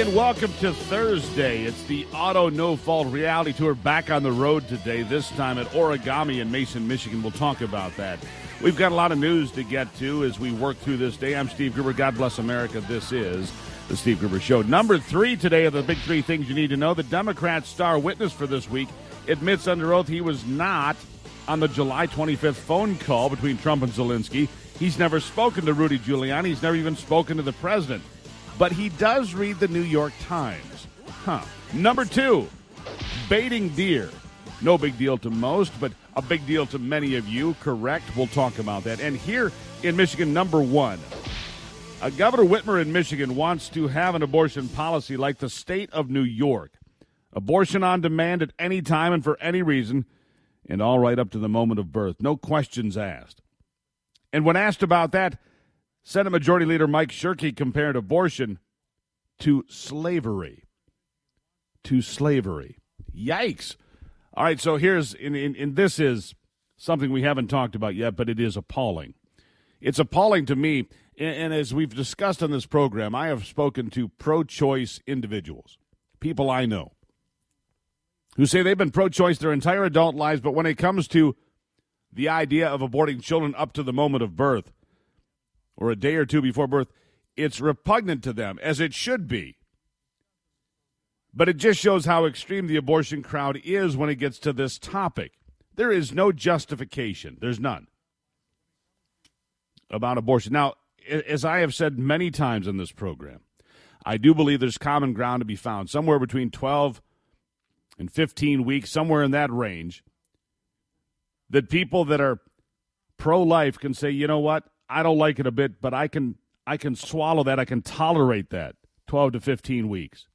and welcome to Thursday. It's the Auto No Fault Reality Tour back on the road today, this time at Origami in Mason, Michigan. We'll talk about that. We've got a lot of news to get to as we work through this day. I'm Steve Gruber. God bless America. This is the Steve Gruber Show. Number 3 today of the big 3 things you need to know. The Democrat star witness for this week admits under oath he was not on the July 25th phone call between Trump and Zelensky. He's never spoken to Rudy Giuliani. He's never even spoken to the president. But he does read the New York Times. Number 2, baiting deer. No big deal to most, but a big deal to many of you. Correct. We'll talk about that. And here in Michigan, number 1. Governor Whitmer in Michigan wants to have an abortion policy like the state of New York. Abortion on demand at any time and for any reason, and all right up to the moment of birth. No questions asked. And when asked about that, Senate Majority Leader Mike Shirkey compared abortion to slavery. Yikes. All right, so here's, and this is something we haven't talked about yet, but it is appalling. It's appalling to me, and as we've discussed on this program, I have spoken to pro-choice individuals, people I know, who say they've been pro-choice their entire adult lives, but when it comes to the idea of aborting children up to the moment of birth, or a day or two before birth, it's repugnant to them, as it should be. But it just shows how extreme the abortion crowd is when it gets to this topic. There is no justification. There's none about abortion. Now, as I have said many times in this program, I do believe there's common ground to be found, somewhere between 12 and 15 weeks, somewhere in that range, that people that are pro-life can say, you know what, I don't like it a bit, but I can swallow that. I can tolerate that 12 to 15 weeks.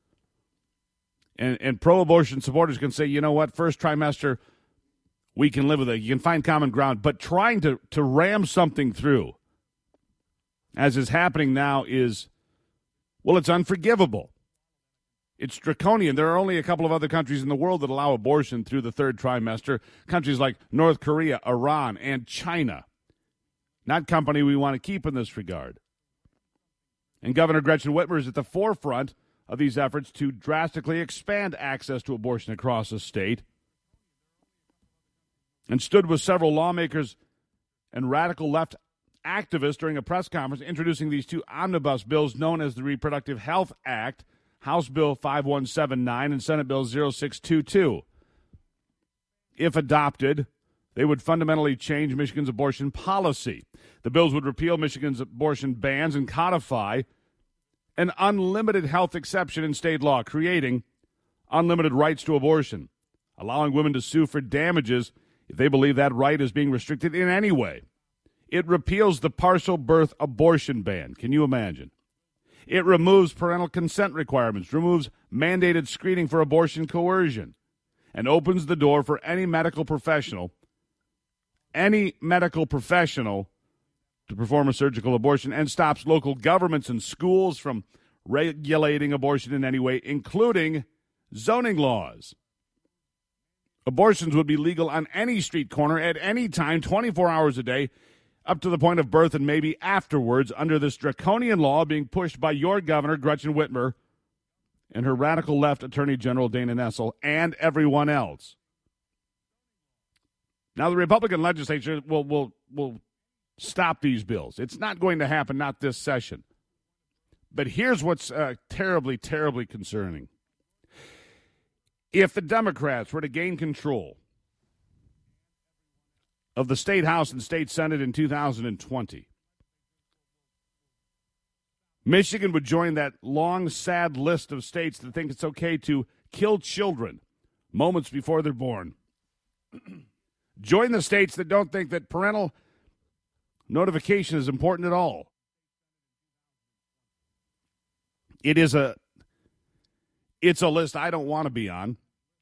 And pro-abortion supporters can say, you know what, first trimester, we can live with it. You can find common ground. But trying to ram something through, as is happening now, is, well, it's unforgivable. It's draconian. There are only a couple of other countries in the world that allow abortion through the third trimester, countries like North Korea, Iran, and China. Not company we want to keep in this regard. And Governor Gretchen Whitmer is at the forefront of these efforts to drastically expand access to abortion across the state, and stood with several lawmakers and radical left activists during a press conference introducing these 2 omnibus bills known as the Reproductive Health Act, House Bill 5179 and Senate Bill 0622. If adopted, they would fundamentally change Michigan's abortion policy. The bills would repeal Michigan's abortion bans and codify an unlimited health exception in state law, creating unlimited rights to abortion, allowing women to sue for damages if they believe that right is being restricted in any way. It repeals the partial birth abortion ban. Can you imagine? It removes parental consent requirements, removes mandated screening for abortion coercion, and opens the door for any medical professional to perform a surgical abortion, and stops local governments and schools from regulating abortion in any way, including zoning laws. Abortions would be legal on any street corner at any time, 24 hours a day, up to the point of birth and maybe afterwards, under this draconian law being pushed by your governor, Gretchen Whitmer, and her radical left Attorney General, Dana Nessel, and everyone else. Now, the Republican legislature will stop these bills. It's not going to happen, not this session. But here's what's terribly, terribly concerning. If the Democrats were to gain control of the State House and State Senate in 2020, Michigan would join that long, sad list of states that think it's okay to kill children moments before they're born. Join the states that don't think that parental notification is important at all. It's a list I don't want to be on,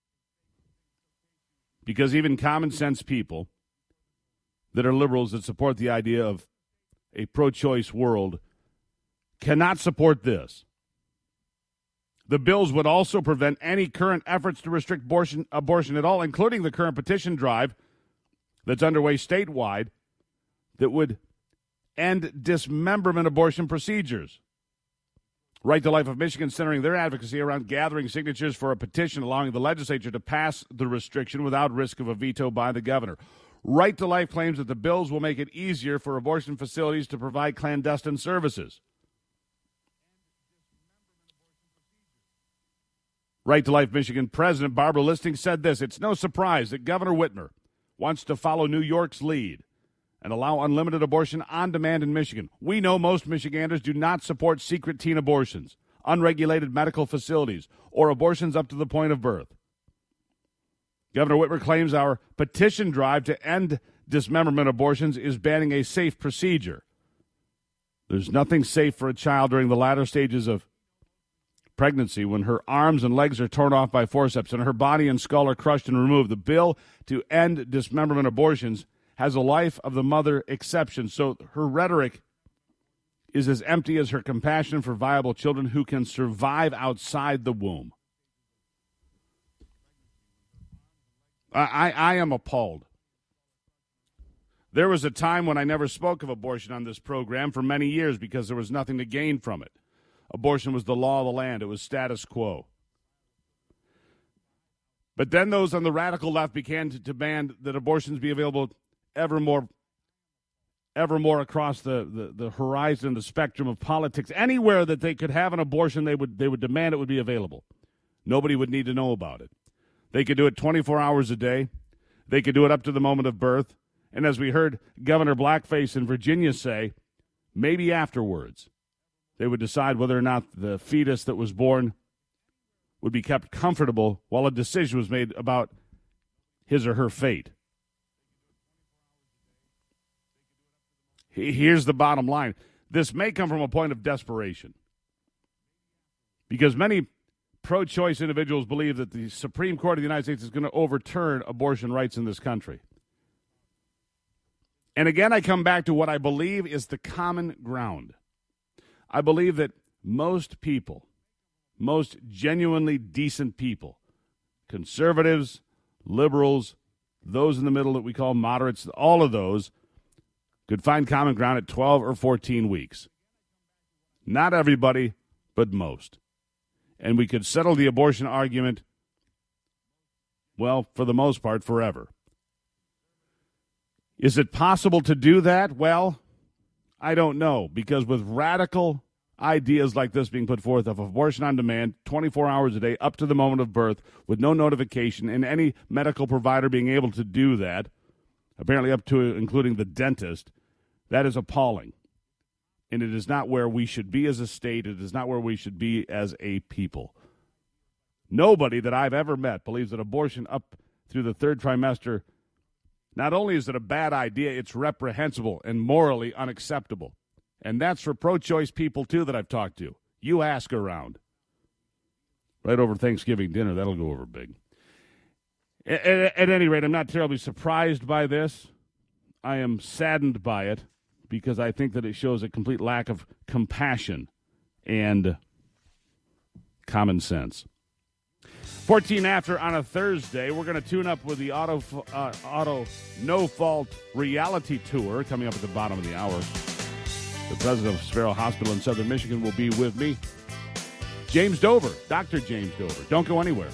because even common sense people that are liberals that support the idea of a pro-choice world cannot support this. The bills would also prevent any current efforts to restrict abortion at all, including the current petition drive that's underway statewide that would end dismemberment abortion procedures. Right to Life of Michigan centering their advocacy around gathering signatures for a petition allowing the legislature to pass the restriction without risk of a veto by the governor. Right to Life claims that the bills will make it easier for abortion facilities to provide clandestine services. Right to Life Michigan President Barbara Listing said this: "It's no surprise that Governor Whitmer wants to follow New York's lead and allow unlimited abortion on demand in Michigan. We know most Michiganders do not support secret teen abortions, unregulated medical facilities, or abortions up to the point of birth." Governor Whitmer claims our petition drive to end dismemberment abortions is banning a safe procedure. There's nothing safe for a child during the latter stages of pregnancy when her arms and legs are torn off by forceps and her body and skull are crushed and removed. The bill to end dismemberment abortions has a life of the mother exception, so her rhetoric is as empty as her compassion for viable children who can survive outside the womb. I am appalled. There was a time when I never spoke of abortion on this program for many years because there was nothing to gain from it. Abortion was the law of the land. It was status quo. But then those on the radical left began to demand that abortions be available ever more across the horizon, the spectrum of politics. Anywhere that they could have an abortion, they would demand it would be available. Nobody would need to know about it. They could do it 24 hours a day. They could do it up to the moment of birth. And as we heard Governor Blackface in Virginia say, maybe afterwards, they would decide whether or not the fetus that was born would be kept comfortable while a decision was made about his or her fate. Here's the bottom line. This may come from a point of desperation because many pro-choice individuals believe that the Supreme Court of the United States is going to overturn abortion rights in this country. And again, I come back to what I believe is the common ground. I believe that most people, most genuinely decent people, conservatives, liberals, those in the middle that we call moderates, all of those could find common ground at 12 or 14 weeks. Not everybody, but most. And we could settle the abortion argument, well, for the most part, forever. Is it possible to do that? Well, I don't know, because with radical ideas like this being put forth of abortion on demand, 24 hours a day, up to the moment of birth, with no notification, and any medical provider being able to do that, apparently up to including the dentist, that is appalling. And it is not where we should be as a state. It is not where we should be as a people. Nobody that I've ever met believes that abortion up through the third trimester, not only is it a bad idea, it's reprehensible and morally unacceptable. And that's for pro-choice people, too, that I've talked to. You ask around. Right over Thanksgiving dinner, that'll go over big. At any rate, I'm not terribly surprised by this. I am saddened by it because I think that it shows a complete lack of compassion and common sense. 14 after on a Thursday, we're going to tune up with the Auto No Fault reality tour coming up at the bottom of the hour. The president of Sparrow Hospital in Southern Michigan will be with me. James Dover, Dr. James Dover. Don't go anywhere.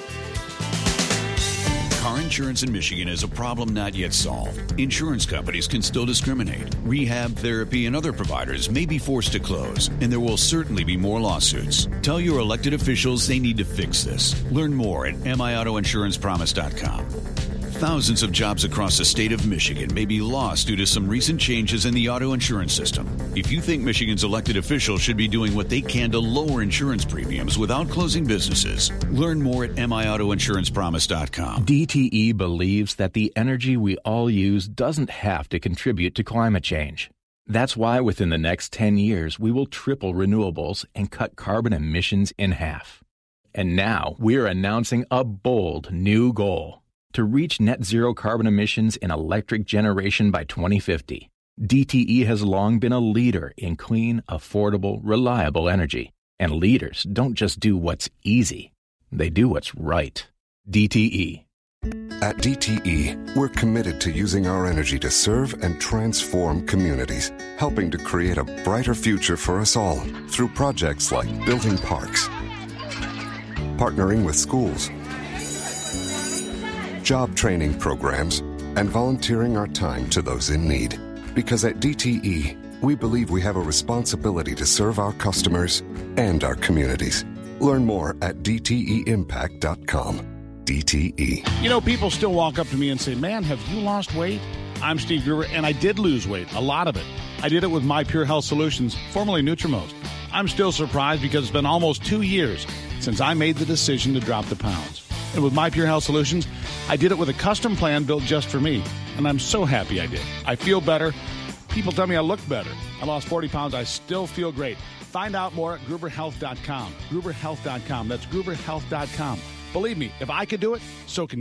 Car insurance in Michigan is a problem not yet solved. Insurance companies can still discriminate. Rehab, therapy, and other providers may be forced to close, and there will certainly be more lawsuits. Tell your elected officials they need to fix this. Learn more at miautoinsurancepromise.com. Thousands of jobs across the state of Michigan may be lost due to some recent changes in the auto insurance system. If you think Michigan's elected officials should be doing what they can to lower insurance premiums without closing businesses, learn more at miautoinsurancepromise.com. DTE believes that the energy we all use doesn't have to contribute to climate change. That's why within the next 10 years, we will triple renewables and cut carbon emissions in half. And now we're announcing a bold new goal: to reach net zero carbon emissions in electric generation by 2050. DTE has long been a leader in clean, affordable, reliable energy. And leaders don't just do what's easy. They do what's right. DTE. At DTE, we're committed to using our energy to serve and transform communities, helping to create a brighter future for us all through projects like building parks, partnering with schools, job training programs, and volunteering our time to those in need. Because at DTE, we believe we have a responsibility to serve our customers and our communities. Learn more at dteimpact.com. DTE. You know, people still walk up to me and say, man, have you lost weight? I'm Steve Gruber, and I did lose weight, a lot of it. I did it with My Pure Health Solutions, formerly Nutrimost. I'm still surprised because it's been almost 2 years since I made the decision to drop the pounds. And with My Pure Health Solutions, I did it with a custom plan built just for me. And I'm so happy I did. I feel better. People tell me I look better. I lost 40 pounds. I still feel great. Find out more at GruberHealth.com. GruberHealth.com. That's GruberHealth.com. Believe me, if I could do it, so can you.